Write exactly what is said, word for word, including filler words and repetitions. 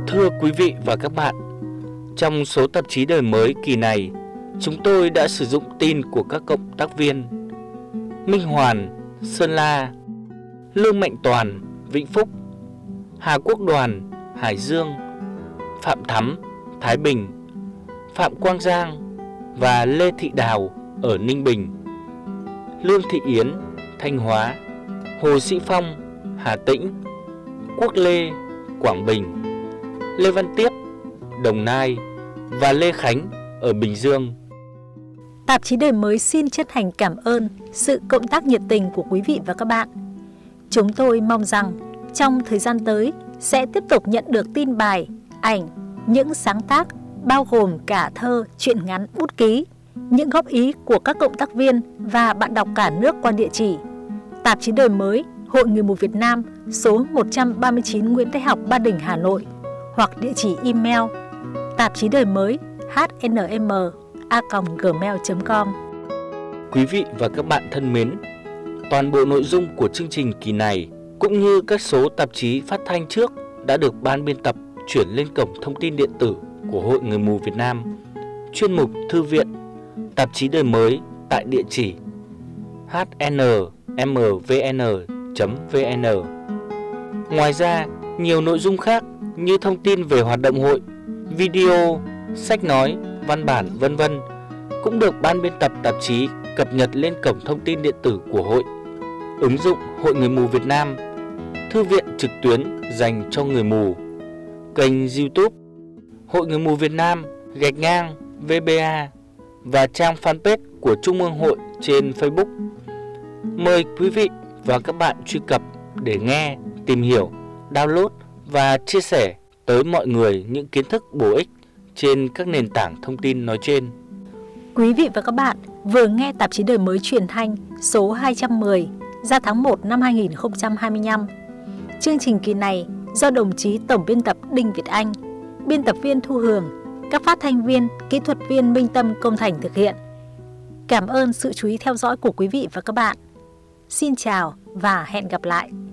Thưa quý vị và các bạn, trong số tạp chí Đời Mới kỳ này, chúng tôi đã sử dụng tin của các cộng tác viên Minh Hoàn, Sơn La, Lương Mạnh Toàn, Vĩnh Phúc, Hà Quốc Đoàn, Hải Dương, Phạm Thắm, Thái Bình, Phạm Quang Giang và Lê Thị Đào ở Ninh Bình, Lương Thị Yến, Thanh Hóa, Hồ Sĩ Phong, Hà Tĩnh, Quốc Lê, Quảng Bình, Lê Văn Tiếp, Đồng Nai và Lê Khánh ở Bình Dương. Tạp chí Đời Mới xin chân thành cảm ơn sự cộng tác nhiệt tình của quý vị và các bạn. Chúng tôi mong rằng trong thời gian tới sẽ tiếp tục nhận được tin bài, ảnh, những sáng tác bao gồm cả thơ, truyện ngắn, bút ký, những góp ý của các cộng tác viên và bạn đọc cả nước qua địa chỉ Tạp chí Đời Mới, Hội Người mù Việt Nam, số một trăm ba mươi chín Nguyễn Thái Học, Ba Đình, Hà Nội, hoặc địa chỉ email tạp chí đời mới h n m a còng gmail chấm com. Quý vị và các bạn thân mến, toàn bộ nội dung của chương trình kỳ này cũng như các số tạp chí phát thanh trước đã được ban biên tập chuyển lên cổng thông tin điện tử của Hội Người mù Việt Nam, chuyên mục Thư viện, Tạp chí Đời Mới tại địa chỉ h n m v n chấm v n. Ngoài ra, nhiều nội dung khác như thông tin về hoạt động hội, video, sách nói, văn bản, vân vân cũng được ban biên tập tạp chí cập nhật lên cổng thông tin điện tử của hội, ứng dụng Hội Người mù Việt Nam, thư viện trực tuyến dành cho người mù, kênh YouTube Hội Người mù Việt Nam gạch ngang vê bê a và trang fanpage của Trung ương Hội trên Facebook. Mời quý vị và các bạn truy cập để nghe, tìm hiểu, download và chia sẻ tới mọi người những kiến thức bổ ích trên các nền tảng thông tin nói trên. Quý vị và các bạn vừa nghe tạp chí Đời Mới truyền thanh số hai trăm mười ra tháng một năm hai nghìn không trăm hai mươi lăm. Chương trình kỳ này do đồng chí Tổng biên tập Đinh Việt Anh, biên tập viên Thu Hường, các phát thanh viên, kỹ thuật viên Minh Tâm, Công Thành thực hiện. Cảm ơn sự chú ý theo dõi của quý vị và các bạn. Xin chào và hẹn gặp lại.